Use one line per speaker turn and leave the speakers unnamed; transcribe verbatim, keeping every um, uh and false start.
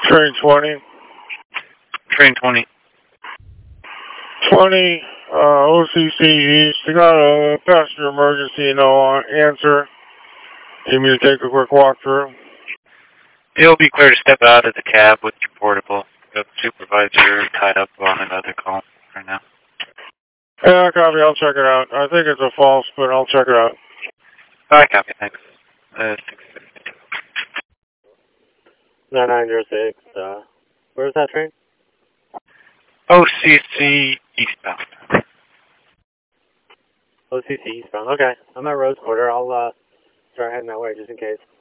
Train twenty.
Train twenty.
twenty, uh, O C C East. You got a passenger emergency, no answer. Need me to take a quick walk through?
It'll be clear to step out of the cab with your portable. The supervisor tied up on another call right now.
Yeah, copy. I'll check it out. I think it's a false, but I'll check it out.
I copy. Thanks. Uh,
nine nine zero six. Uh, where's that train?
O C C eastbound.
O C C eastbound. Okay. I'm at Rose Quarter. I'll uh, start heading that way just in case.